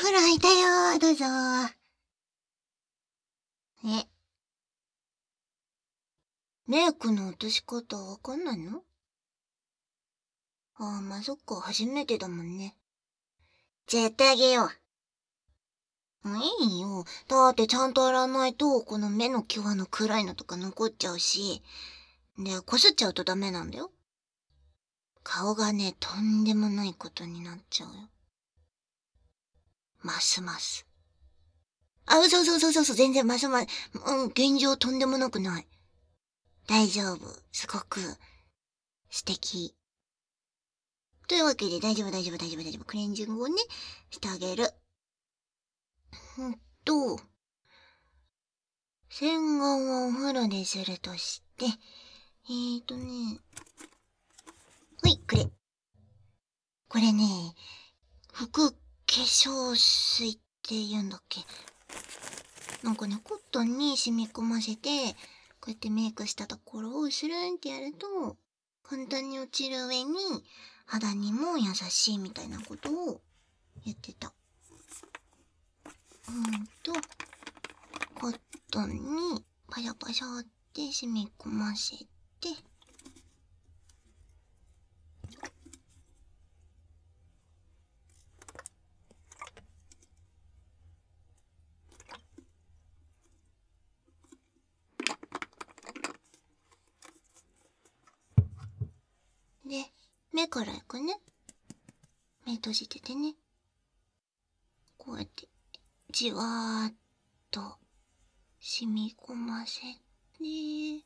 風呂入ったよ、どうぞ。メイクの落とし方わかんないの？まあそっか、初めてだもんね。じゃあやってあげよう。いいよ。だってちゃんと洗わないと、この目の際の暗いのとか残っちゃうし。で、こすっちゃうとダメなんだよ。顔がね、とんでもないことになっちゃうよ。ますます。嘘、全然ますます。現状とんでもなくない。大丈夫。すごく、素敵。というわけで、大丈夫。クレンジングをね、してあげる。洗顔はお風呂でするとして、ほい、これね、化粧水って言うんだっけ。なんかね、コットンに染み込ませて、こうやってメイクしたところをスルンってやると、簡単に落ちる上に、肌にも優しいみたいなことを言ってた。コットンにパシャパシャって染み込ませて、で、目からいくね。目閉じててね。こうやって、じわーっと染み込ませて、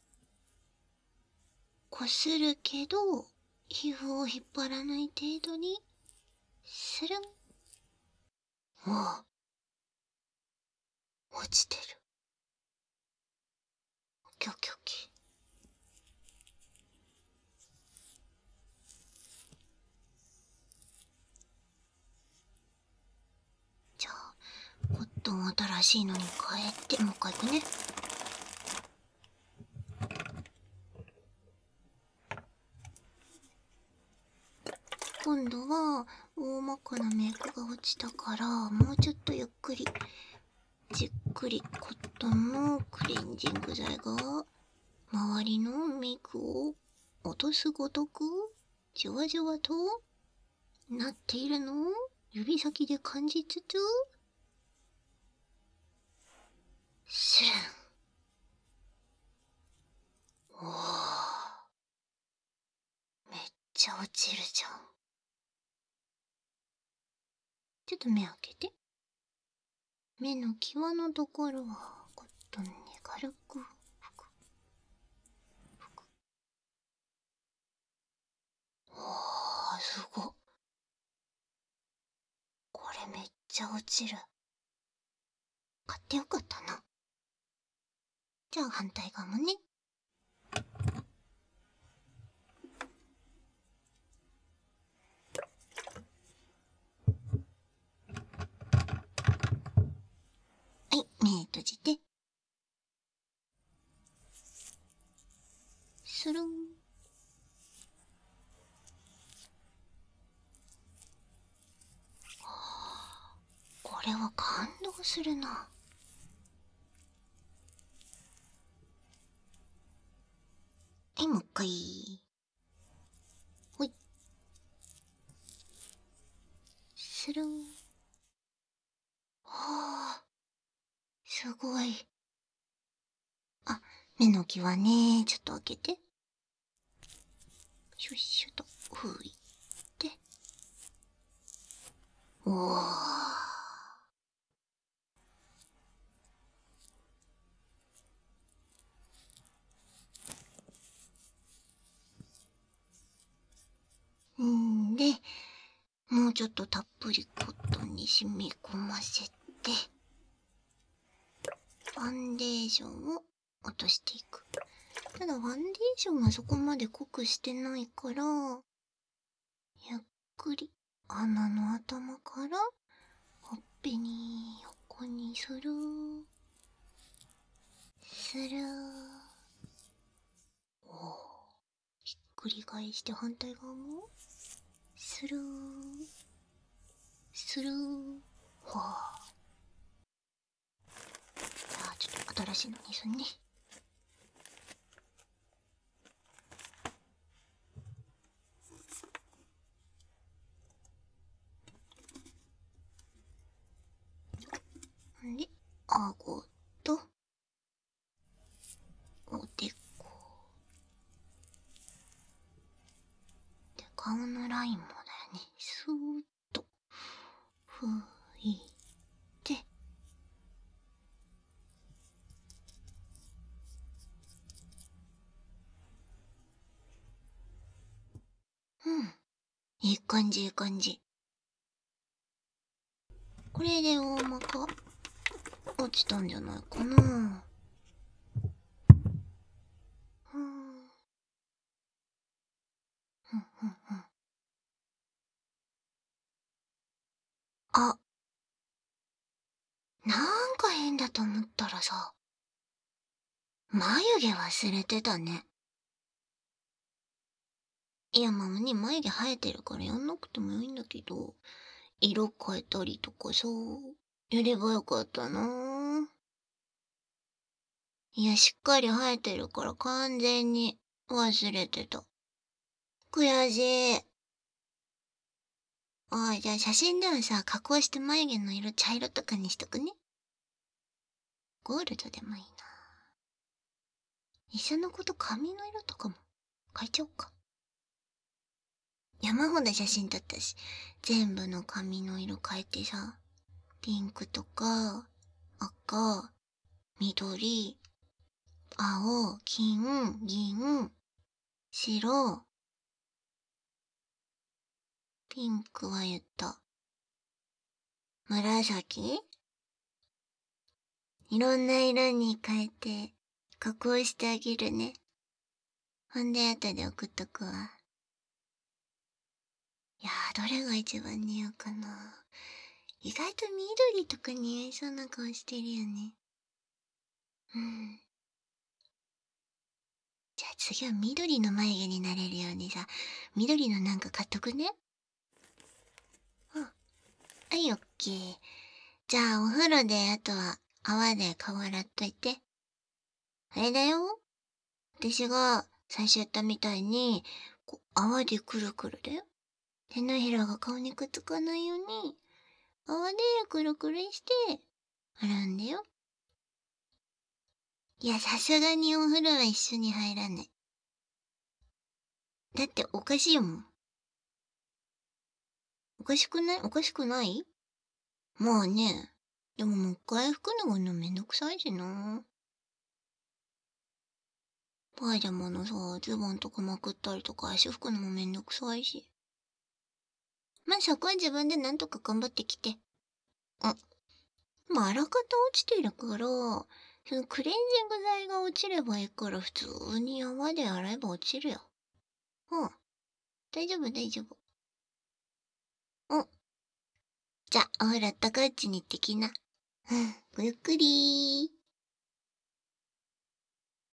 こするけど、皮膚を引っ張らない程度に、スルン。落ちてる。オッケー。じゃあ、コットン新しいのに変えて、もう一回いくね。今度は、大まかなメイクが落ちたから、もうちょっとゆっくり、じっくりコットンのクレンジング剤が、周りのメイクを落とすごとく、じわじわとなっているのを指先で感じつつ、スルン。めっちゃ落ちるじゃん。ちょっと目開けて。目の際のところはコットンに軽く拭く。すごっ。これめっちゃ落ちる。買ってよかったな。じゃあ反対側もね。はい、目閉じて。スルン。これは感動するな。はい、もう一回。ほい。スルン。すごい。目の際ね、ちょっと開けて。シュッシュと拭いて。で、もうちょっとたっぷりコットンに染み込ませて、ファンデーションを落としていく。ただファンデーションはそこまで濃くしてないから、ゆっくり鼻の頭からほっぺに横にする。ひっくり返して反対側もする。 ほう。じゃあちょっと新しいのにすんね。で、顎とおでこで、顔のラインもだよね。スーッと拭いて、うん、いい感じいい感じ。これで大まか落ちたんじゃないかな。ふん、ふんふんふん。あ、なんか変だと思ったらさ、眉毛忘れてたね。いや、まあね、眉毛生えてるからやんなくてもいいんだけど、色変えたりとかさ、やればよかったな。いや、しっかり生えてるから完全に忘れてた。悔しい。おい、じゃあ写真ではさ、加工して眉毛の色茶色とかにしとくね。ゴールドでもいいな。一緒のこと髪の色とかも変えちゃおうか。山ほど写真撮ったし、全部の髪の色変えてさ、ピンクとか、赤、緑、青、金、銀、白、ピンクは言った。紫、いろんな色に変えて、加工してあげるね。ほんで後で送っとくわ。いやー、どれが一番似合うかな。意外と緑とか似合いそうな顔してるよね。うん。じゃあ次は緑の眉毛になれるようにさ、緑のなんか買っとくね。うん。はい、オッケー。じゃあお風呂であとは泡で顔洗っといて。あれだよ。私が最初やったみたいに、こう泡でくるくるだよ。手のひらが顔にくっつかないように、泡でくるくるして洗うんだよ。いや、さすがにお風呂は一緒に入らない。だっておかしいもん。おかしくない？おかしくない？まあね。でももう一回服脱ぐのめんどくさいしな。パジャマのさ、ズボンとかまくったりとか足拭くのもめんどくさいし。まあそこは自分でなんとか頑張ってきて。うん。まああらかた落ちてるから、そのクレンジング剤が落ちればいいから普通に泡で洗えば落ちるよ。うん。大丈夫大丈夫。うん。じゃあ、お風呂あったかいうちに行ってきな。うん。ごゆっくりー。